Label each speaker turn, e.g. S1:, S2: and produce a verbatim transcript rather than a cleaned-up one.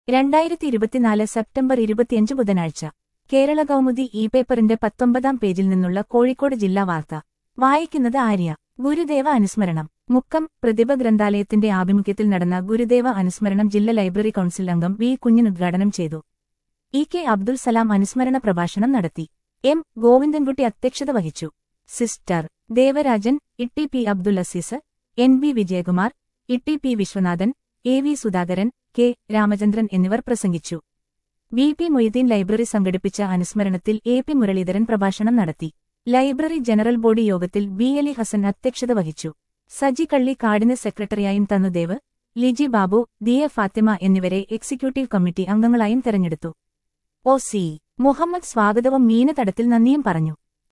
S1: രണ്ടായിരത്തി ഇരുപത്തിനാല് സെപ്റ്റംബർ ഇരുപത്തിയഞ്ച് ബുധനാഴ്ച കേരള കൗമുദി ഇ പേപ്പറിന്റെ പത്തൊമ്പതാം പേജിൽ നിന്നുള്ള കോഴിക്കോട് ജില്ലാ വാർത്ത വായിക്കുന്നത് ആര്യ. ഗുരുദേവ അനുസ്മരണം മുക്കം പ്രതിഭ ഗ്രന്ഥാലയത്തിന്റെ ആഭിമുഖ്യത്തിൽ നടന്ന ഗുരുദേവ അനുസ്മരണം ജില്ലാ ലൈബ്രറി കൌൺസിൽ അംഗം വി കുഞ്ഞൻ ഉദ്ഘാടനം ചെയ്തു. ഇ കെ അബ്ദുൽ സലാം അനുസ്മരണ പ്രഭാഷണം നടത്തി. എം ഗോവിന്ദൻകുട്ടി അധ്യക്ഷത വഹിച്ചു. Sister Devarajan, Itty P Abdul Azeez, N B Vijayakumar, Itty P Viswanathan, A V Sudhakaran, K Ramachandran എന്നിവർ പ്രസംഗിച്ചു. വി പി മൊയ്തീൻ ലൈബ്രറി സംഘടിപ്പിച്ച അനുസ്മരണത്തിൽ എ പി മുരളീധരൻ പ്രഭാഷണം നടത്തി. ലൈബ്രറി ജനറൽ ബോഡി യോഗത്തിൽ ബി അലി ഹസൻ അധ്യക്ഷത വഹിച്ചു. സജി കള്ളി കാടിന് സെക്രട്ടറിയായും തന്നുദേവ്, ലിജി ബാബു, ദി എ ഫാത്തിമ എന്നിവരെ എക്സിക്യൂട്ടീവ് കമ്മിറ്റി അംഗങ്ങളായും തെരഞ്ഞെടുത്തു. ഒ സി മുഹമ്മദ് സ്വാഗതവും മീന തടത്തിൽ നന്ദിയും പറഞ്ഞു.